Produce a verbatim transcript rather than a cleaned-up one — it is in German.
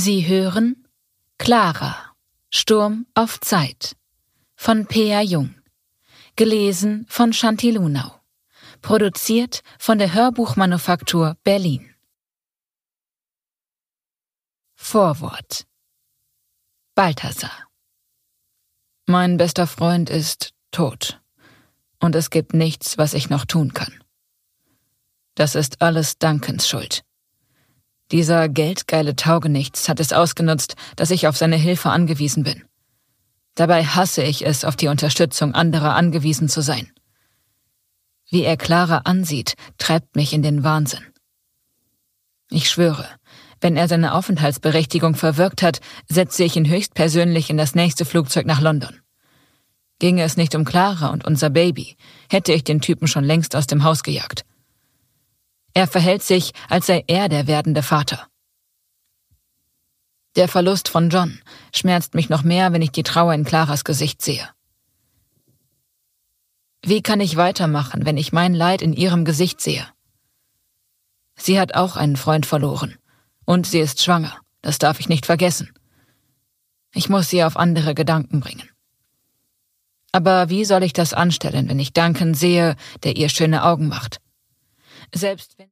Sie hören Clara, Sturm auf Zeit von Pea Jung, gelesen von Shanti Lunau, produziert von der Hörbuchmanufaktur Berlin. Vorwort. Balthasar. Mein bester Freund ist tot, und es gibt nichts, was ich noch tun kann. Das ist alles Duncans Schuld. Dieser geldgeile Taugenichts hat es ausgenutzt, dass ich auf seine Hilfe angewiesen bin. Dabei hasse ich es, auf die Unterstützung anderer angewiesen zu sein. Wie er Clara ansieht, treibt mich in den Wahnsinn. Ich schwöre, wenn er seine Aufenthaltsberechtigung verwirkt hat, setze ich ihn höchstpersönlich in das nächste Flugzeug nach London. Ginge es nicht um Clara und unser Baby, hätte ich den Typen schon längst aus dem Haus gejagt. Er verhält sich, als sei er der werdende Vater. Der Verlust von John schmerzt mich noch mehr, wenn ich die Trauer in Claras Gesicht sehe. Wie kann ich weitermachen, wenn ich mein Leid in ihrem Gesicht sehe? Sie hat auch einen Freund verloren. Und sie ist schwanger, das darf ich nicht vergessen. Ich muss sie auf andere Gedanken bringen. Aber wie soll ich das anstellen, wenn ich Duncan sehe, der ihr schöne Augen macht? Selbst wenn